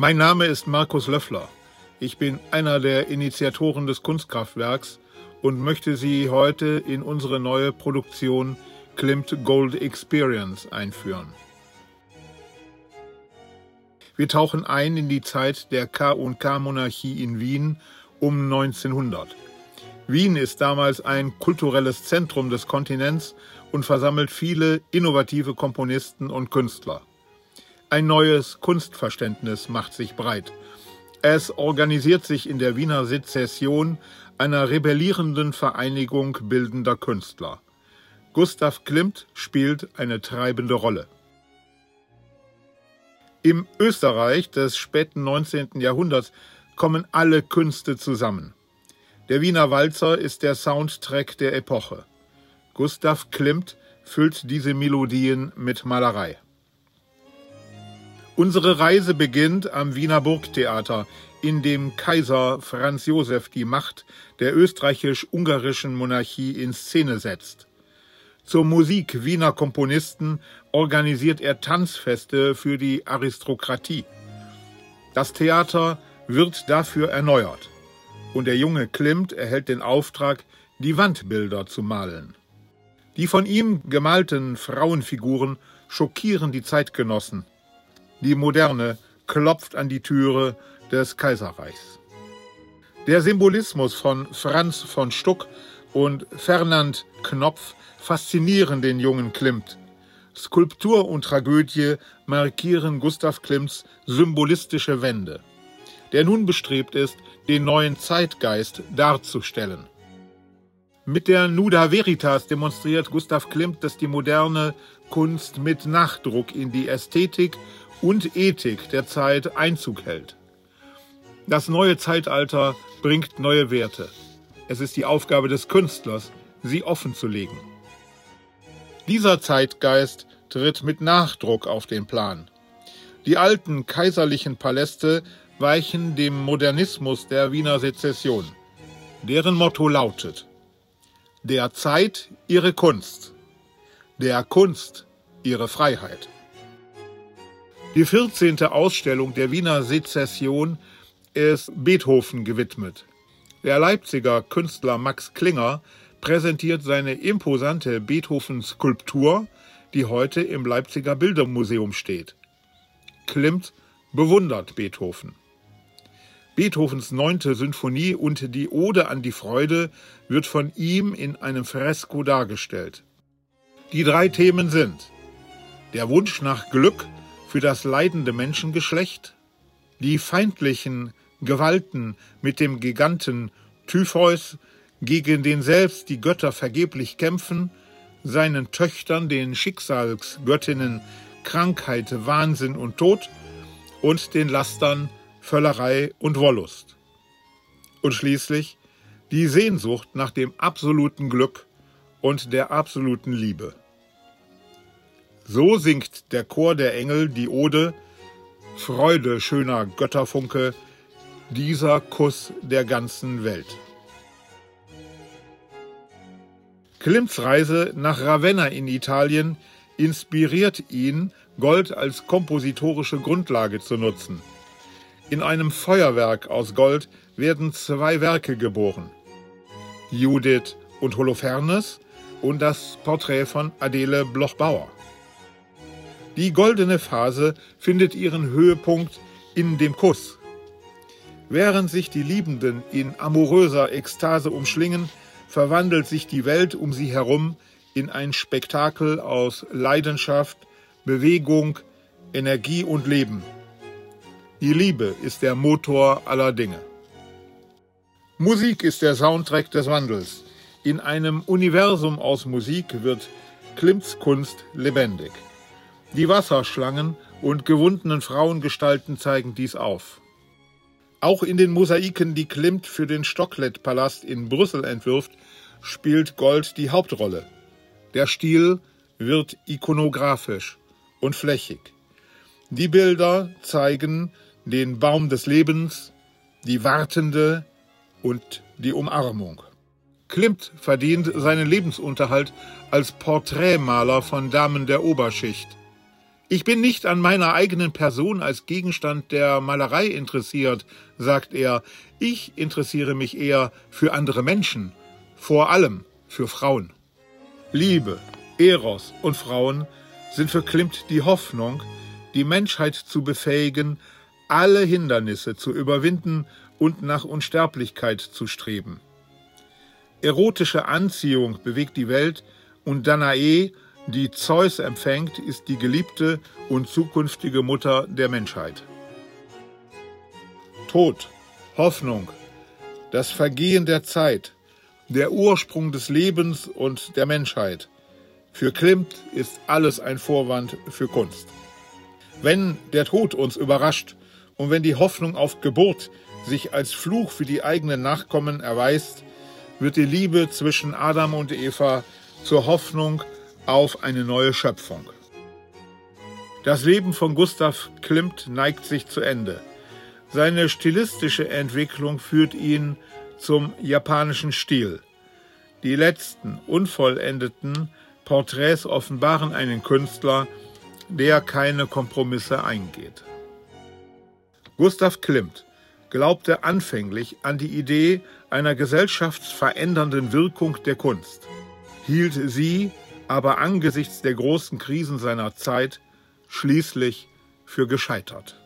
Mein Name ist Markus Löffler. Ich bin einer der Initiatoren des Kunstkraftwerks und möchte Sie heute in unsere neue Produktion Klimt Gold Experience einführen. Wir tauchen ein in die Zeit der K&K-Monarchie in Wien um 1900. Wien ist damals ein kulturelles Zentrum des Kontinents und versammelt viele innovative Komponisten und Künstler. Ein neues Kunstverständnis macht sich breit. Es organisiert sich in der Wiener Sezession, einer rebellierenden Vereinigung bildender Künstler. Gustav Klimt spielt eine treibende Rolle. Im Österreich des späten 19. Jahrhunderts kommen alle Künste zusammen. Der Wiener Walzer ist der Soundtrack der Epoche. Gustav Klimt füllt diese Melodien mit Malerei. Unsere Reise beginnt am Wiener Burgtheater, in dem Kaiser Franz Josef die Macht der österreichisch-ungarischen Monarchie in Szene setzt. Zur Musik Wiener Komponisten organisiert er Tanzfeste für die Aristokratie. Das Theater wird dafür erneuert und der junge Klimt erhält den Auftrag, die Wandbilder zu malen. Die von ihm gemalten Frauenfiguren schockieren die Zeitgenossen. Die Moderne klopft an die Türe des Kaiserreichs. Der Symbolismus von Franz von Stuck und Fernand Knopf faszinieren den jungen Klimt. Skulptur und Tragödie markieren Gustav Klimts symbolistische Wende, der nun bestrebt ist, den neuen Zeitgeist darzustellen. Mit der Nuda Veritas demonstriert Gustav Klimt, dass die moderne Kunst mit Nachdruck in die Ästhetik und Ethik der Zeit Einzug hält. Das neue Zeitalter bringt neue Werte. Es ist die Aufgabe des Künstlers, sie offenzulegen. Dieser Zeitgeist tritt mit Nachdruck auf den Plan. Die alten kaiserlichen Paläste weichen dem Modernismus der Wiener Sezession. Deren Motto lautet: Der Zeit ihre Kunst, der Kunst ihre Freiheit. Die 14. Ausstellung der Wiener Sezession ist Beethoven gewidmet. Der Leipziger Künstler Max Klinger präsentiert seine imposante Beethoven-Skulptur, die heute im Leipziger Bildermuseum steht. Klimt bewundert Beethoven. Beethovens 9. Sinfonie und die Ode an die Freude wird von ihm in einem Fresko dargestellt. Die 3 Themen sind: der Wunsch nach Glück für das leidende Menschengeschlecht, die feindlichen Gewalten mit dem Giganten Typheus, gegen den selbst die Götter vergeblich kämpfen, seinen Töchtern, den Schicksalsgöttinnen Krankheit, Wahnsinn und Tod und den Lastern Völlerei und Wollust. Und schließlich die Sehnsucht nach dem absoluten Glück und der absoluten Liebe. So singt der Chor der Engel die Ode Freude, schöner Götterfunke, dieser Kuss der ganzen Welt. Klimts Reise nach Ravenna in Italien inspiriert ihn, Gold als kompositorische Grundlage zu nutzen. In einem Feuerwerk aus Gold werden 2 Werke geboren: Judith und Holofernes und das Porträt von Adele Bloch-Bauer. Die goldene Phase findet ihren Höhepunkt in dem Kuss. Während sich die Liebenden in amoröser Ekstase umschlingen, verwandelt sich die Welt um sie herum in ein Spektakel aus Leidenschaft, Bewegung, Energie und Leben. Die Liebe ist der Motor aller Dinge. Musik ist der Soundtrack des Wandels. In einem Universum aus Musik wird Klimts Kunst lebendig. Die Wasserschlangen und gewundenen Frauengestalten zeigen dies auf. Auch in den Mosaiken, die Klimt für den Stocklet-Palast in Brüssel entwirft, spielt Gold die Hauptrolle. Der Stil wird ikonografisch und flächig. Die Bilder zeigen den Baum des Lebens, die Wartende und die Umarmung. Klimt verdient seinen Lebensunterhalt als Porträtmaler von Damen der Oberschicht. Ich bin nicht an meiner eigenen Person als Gegenstand der Malerei interessiert, sagt er. Ich interessiere mich eher für andere Menschen, vor allem für Frauen. Liebe, Eros und Frauen sind für Klimt die Hoffnung, die Menschheit zu befähigen, alle Hindernisse zu überwinden und nach Unsterblichkeit zu streben. Erotische Anziehung bewegt die Welt und Danae, die Zeus empfängt, ist die geliebte und zukünftige Mutter der Menschheit. Tod, Hoffnung, das Vergehen der Zeit, der Ursprung des Lebens und der Menschheit. Für Klimt ist alles ein Vorwand für Kunst. Wenn der Tod uns überrascht und wenn die Hoffnung auf Geburt sich als Fluch für die eigenen Nachkommen erweist, wird die Liebe zwischen Adam und Eva zur Hoffnung auf eine neue Schöpfung. Das Leben von Gustav Klimt neigt sich zu Ende. Seine stilistische Entwicklung führt ihn zum japanischen Stil. Die letzten, unvollendeten Porträts offenbaren einen Künstler, der keine Kompromisse eingeht. Gustav Klimt glaubte anfänglich an die Idee einer gesellschaftsverändernden Wirkung der Kunst, hielt sie aber angesichts der großen Krisen seiner Zeit schließlich für gescheitert.